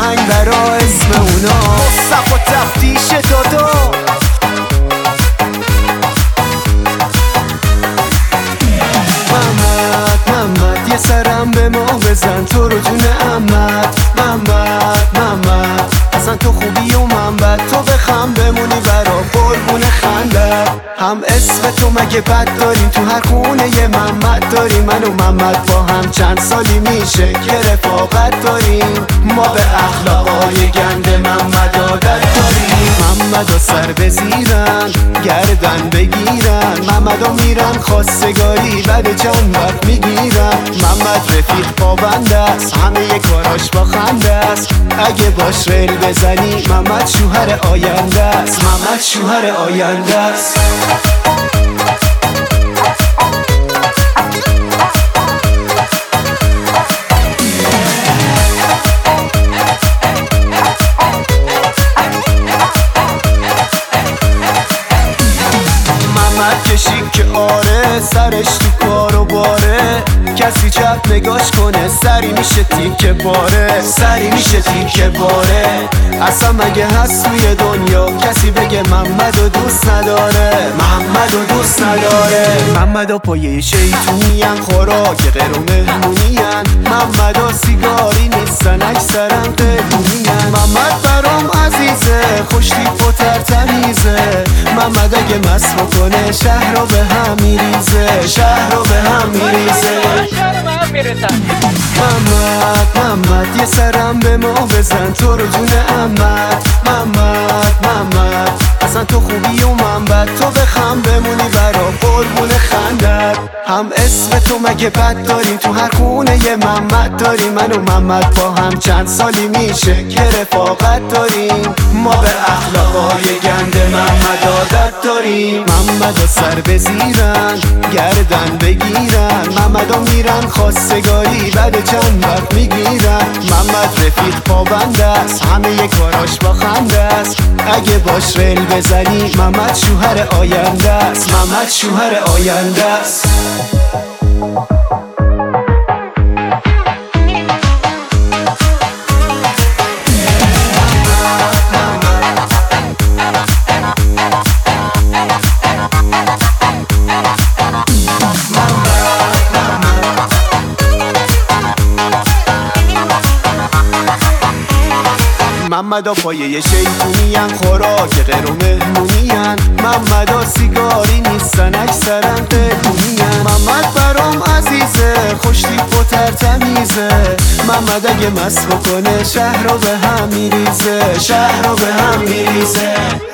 آهنگ برا اسم اونا مصطفی تفتیش دادا. محمد یه سرم به ما بزن تو رو جون عمت. محمد اصلا تو خوبی و من بد، تو بخم بمونی برا قربون خندت. هم اسم تو مگه بد داریم؟ تو هر خونه یه محمد داریم. من و محمد با هم چند سالی میشه که رفاقت داریم. ما به اخلاقای گند محمد عادت داریم. محمد سر بزیرن گردن بگیرن، محمد میرن خواستگاری بعد چند وقت میگیرن. محمد رفیق پابند است، همه کاراش با خنده است. اگه باش ریل بزنی محمد شوهر آینده است. محمد شوهر آینده است. کشی که آره سرش تو کار و باره، کسی چپ نگاش کنه سری میشه تیکه باره. سری میشه تیکه باره. اصلا مگه هست توی دنیا کسی بگه محمدو دوست نداره؟ محمدو دوست نداره. محمدو پایه شیطونین، خوراک غیر و مهمونین. محمدو سیگاری نیستن اکثرا قیمونین. محمد برام عزیزه خوش تیپ و ترتمیزه. محمد اگه مست بکنه شهر رو به هم میریزه. شهر رو به هم میریزه. محمد یه سرم به ما بزن تو رو جون عمت. محمد اصلا تو خوبی و من بد، تو بخم بمونی برا قربون خندت. هم اسم تو مگه بد داریم؟ تو هر خونه یه محمد داریم. من و محمد با هم چند سالی میشه که رفاقت داریم. ما به اخلاقای گند محمد عادت داریم. محمد سر بزیرن گردن بگیرن، محمد میرن خواستگاری بعد چند وقت میگیرن. محمد رفیق پابند است، همه کاراش با خنده است. اگه باش ریل بزنی محمد شوهر آینده است. محمد شوهر آینده است. محمدا پایه شیطونین، خوراک غیر و مهمونین. محمدا سیگاری نیستن اکثرا قیمونین. محمد برام عزیزه خوش تیپ و ترتمیزه. محمد اگه مست بکنه شهر رو به هم میریزه. شهر رو به هم میریزه.